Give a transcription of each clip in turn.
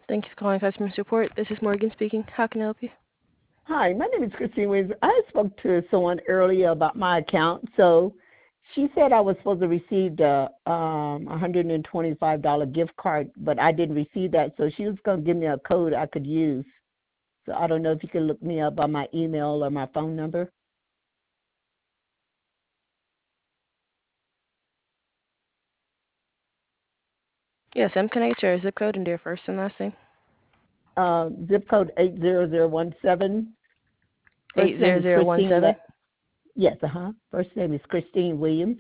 Thank you for calling customer support. This is Morgan speaking. How can I help you? Hi, my name is Christine Williams. I spoke to someone earlier about my account. So she said I was supposed to receive the $125 gift card, but I didn't receive that. So she was going to give me a code I could use. So I don't know if you can look me up by my email or my phone number. Yes, can I get your zip code and your first and last name? Zip code 80017. First name is Christine. 80017. Yes, First name is Christine Williams.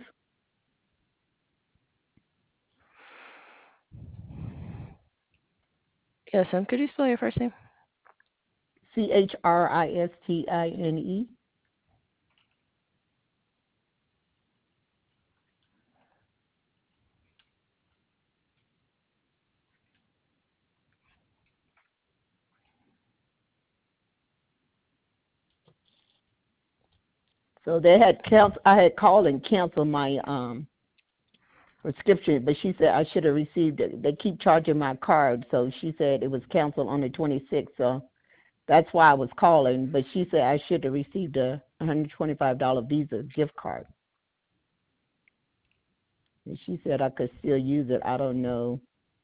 Yes, could you spell your first name? Christine. So they had I had called and canceled my prescription, but she said I should have received it. They keep charging my card, so she said it was canceled on the 26th. So that's why I was calling. But she said I should have received a $125 Visa gift card. And she said I could still use it. I don't know.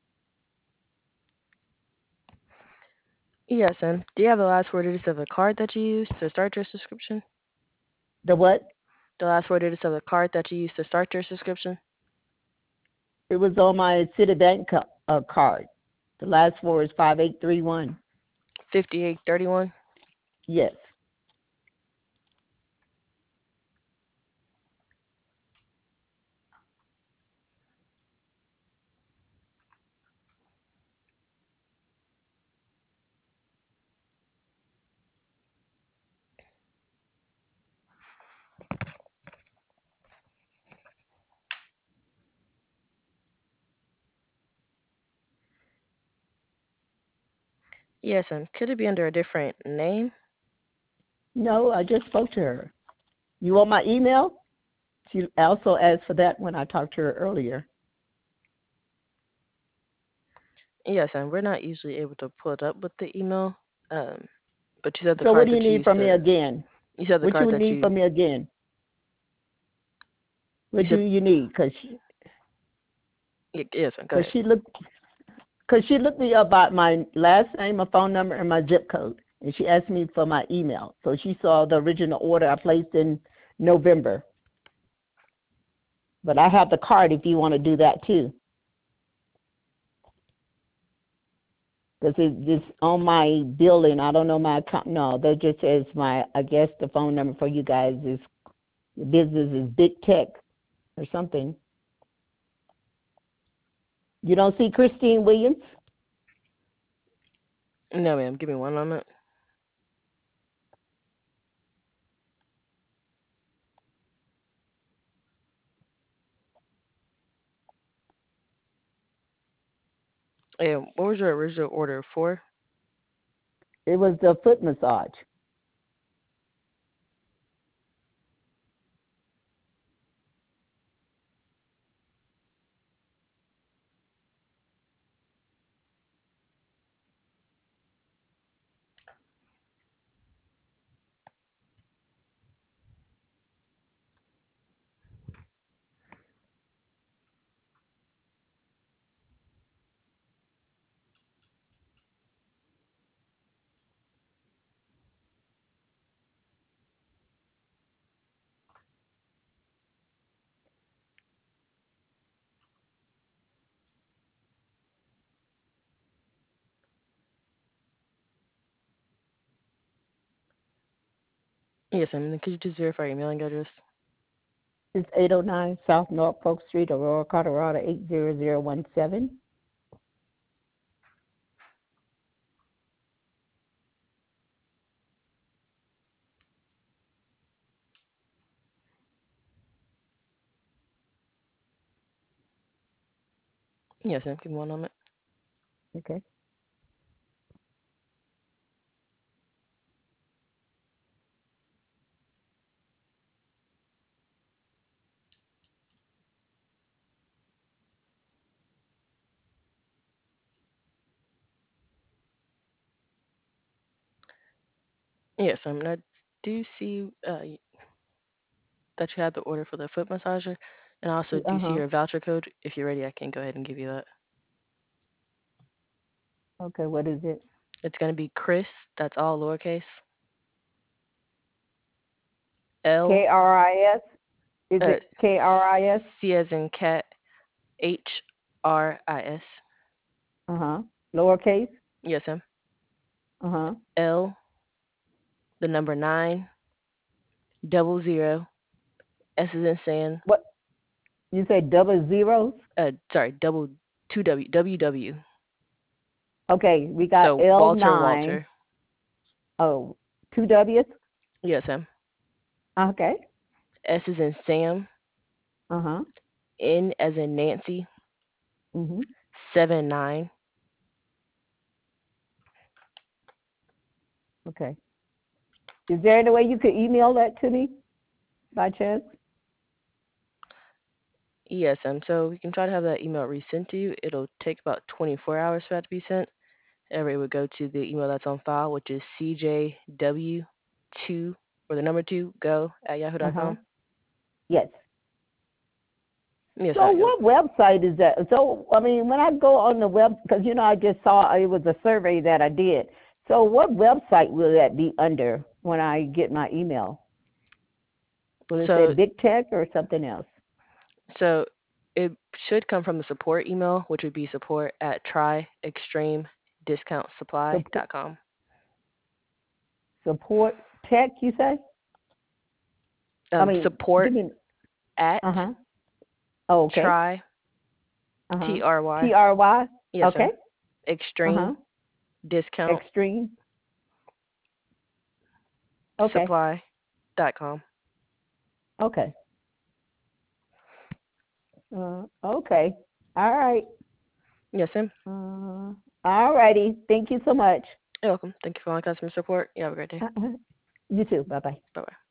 Yes, do you have the last four digits of the card that you used to start your subscription? The what? The last four digits of the card that you used to start your subscription? It was on my Citibank card. The last four is 5831. 5831. Yes. Yes, could it be under a different name? No, I just spoke to her. You want my email? She also asked for that when I talked to her earlier. Yes, we're not usually able to pull it up with the email. Um, but you said the So what card do you that you need used from me to. again? You said the What you card would that need you. from me again? You What do said you need? yes, go Cause ahead. she looked me up by my last name, my phone number, and my zip code, and she asked me for my email. So she saw the original order I placed in November. But I have the card if you want to do that too. Because it's on my billing. I don't know my account. No, that just says I guess the phone number for you guys is, the business is Big Tech or something. You don't see Christine Williams? No, ma'am. Give me one moment. And what was your original order for? It was the foot massage. Yes, ma'am. And could you just verify your mailing address? It's 809 South Norfolk Street, Aurora, Colorado 80017. Yes, ma'am. Give me one moment. Okay. Yes, I do see that you had the order for the foot massager, and I also do see Uh-huh. your voucher code. If you're ready, I can go ahead and give you that. Okay, what is it? It's going to be Chris, that's all lowercase, L, KRIS? Is uh, it KRIS? C as in cat, HRIS. Uh-huh. Lowercase? Yes, ma'am. Uh-huh. L, the number 9, double zero, S is in Sam, What you said double zeros? sorry, double, 2W, WW. Okay, we got So Walter, L9. Walter. Oh, two W's? Yes, ma'am. Okay. S is in Sam, Uh-huh. N as in Nancy, Mm-hmm. 7 9. Okay. Is there any way you could email that to me by chance? Yes, so we can try to have that email resent to you. It'll take about 24 hours for that to be sent. However, it would go to the email that's on file, which is cjw2 or the number 2 go at Uh-huh. yahoo.com. Yes. Yes, So ma'am. what website is that? So, I mean, when I go on the web, because, I just saw it was a survey that I did. So what website will that be under when I get my email? Will it say So, Big Tech or something else? so it should come from the support email, which would be support at Support, tryextremediscountsupply.com. support Tech, you say? I mean, give Support me, at uh-huh. Oh, okay. try, Uh-huh. TRY, TRY? yes, Okay. ma'am, extreme Uh-huh. discount Extreme? Okay. supply.com. Okay. Okay. All right. Yes, ma'am. All righty. Thank you so much. You're welcome. Thank you for calling customer support. You have a great day. You too. Bye-bye. Bye bye.